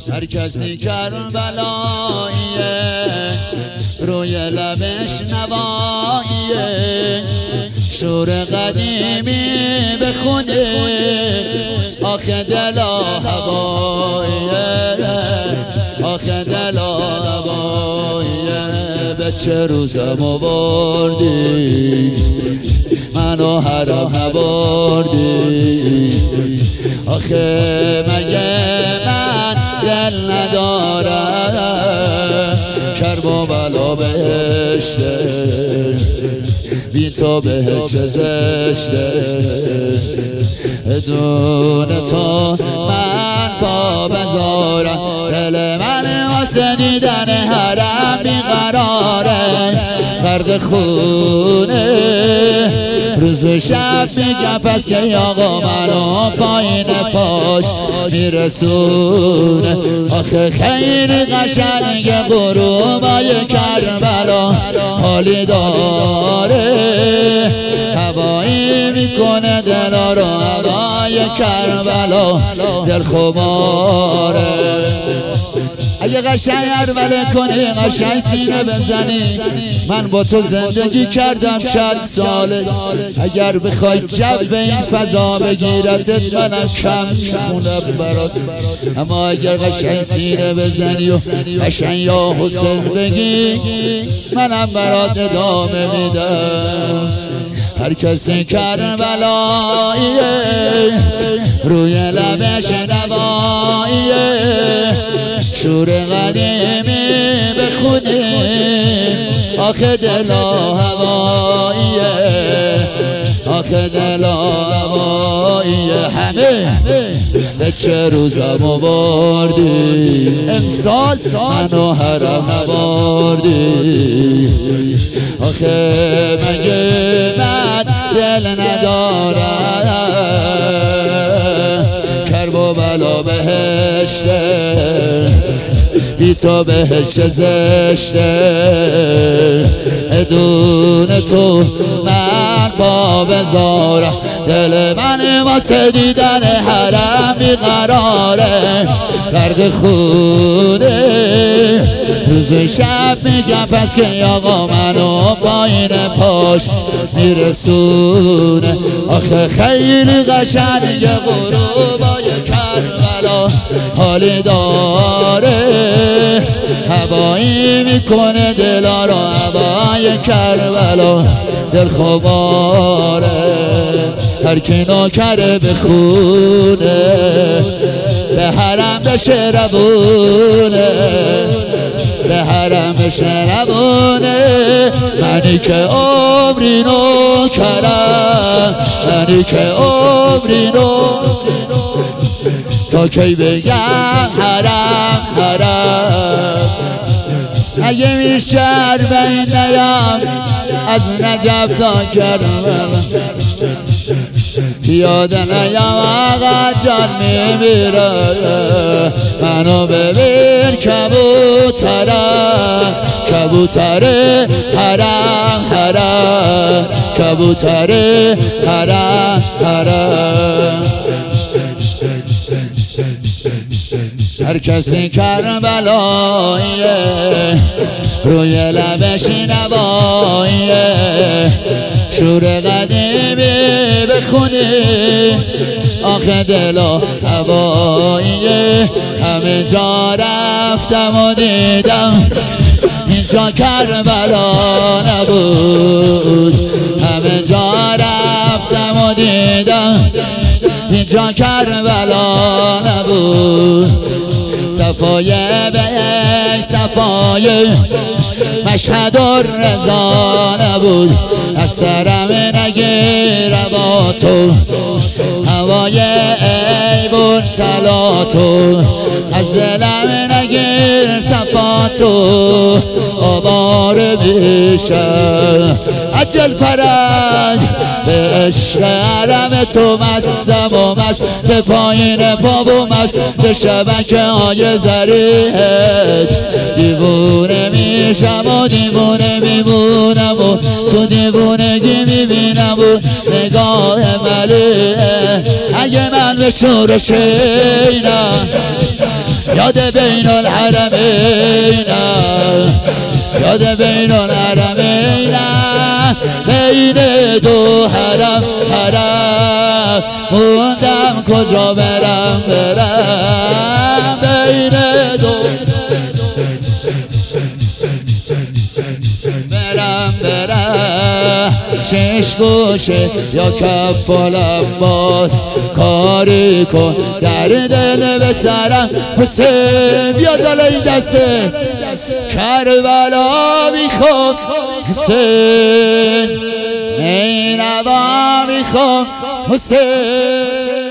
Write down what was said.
هر کسی کربلاییه روی لبش نواییه شور قدیمی بخونه آخه دلا هواییه آخه دلا هواییه به چه روزم آوردی منو حرام نبردی آخه مگه من دل ندارم کرب و بلا بهشته بی تو بهشت زشته دون تو من پا بذارم دل من واسه دیدن حرم بیقراره غرق خونه روز و شب میگم پس که آقا منو پایین پاش میرسونه آخه خیلی قشنگ غروبای کربلا حالی داره هوایی میکنه دلا رو هوای کربلا دل خماره اگه قشنگ عربله کنی قشنگ سینه بزنی من با تو زندگی کردم چند ساله اگر بخوای جب به این فضا بگیرتت منم کم میخونم برات اما اگر قشنگ سینه بزنی و قشنگ یا حسین بگی منم برات ادامه میدم هر کسی کربلاییه روی لبش نواییه شور قدیمی بخونه آخه دلا هواییه آخه دلا هواییه همه به چه روزم آوردی امسال منو حرام نبردی آخه مگه من دل ندارم کرب و بلا بهشته بی تو بهشت زشته ادون تو من پا بذارم دل من واسه دیدن حرم بیقراره غرق خونه روز شب میگم پس که آقا منو پایین پاش میرسونه آخه خیلی قشنگ غروبای کربلا حالی داره هوایی میکنه دلا رو هوای کربلا دل خماره هر کی نوکره بخونه به حرم بشه روونه به حرم بشه روونه منی که عمری نوکرم منی که عمری تا کی بگم حرم حرم اگه میشه به این نیام از نجف تا کربلا پیاده نیام آقا جان میمیره منو ببین کبوترم کبوتره حرم حرم کبوتره حرم حرم هر کسی کربلاییه روی لبش نواییه شور قدیمی بخونه آخه دلا هواییه همه جا رفتم و دیدم اینجا کربلا نبود همه جا رفتم و دیدم اینجا کربلا نبود صفای بهش صفای مشهد الرضا نبود از سرم نگیر با تو هوای عیب طلاتو از دلم نگیر صفاتو آبار بیشه عجل فرج به عشق حرم تو مستم و مست به پایین پا و مست به شبکه های زریحت دیوونه میشم و دیوونه میمونم و تو دیوونگی میبینم و نگاه ملیه اگه من به شور شیدم یاد بین الحرمین یاد بین الحرمین بین دو حرم موندم کجا برم بین دو برم شش گوشه یا کفالم باز کاری کن در دل بسرم حسین بیاد بالا این دسته کربلا میخوام حسین نینوا میخوام حسین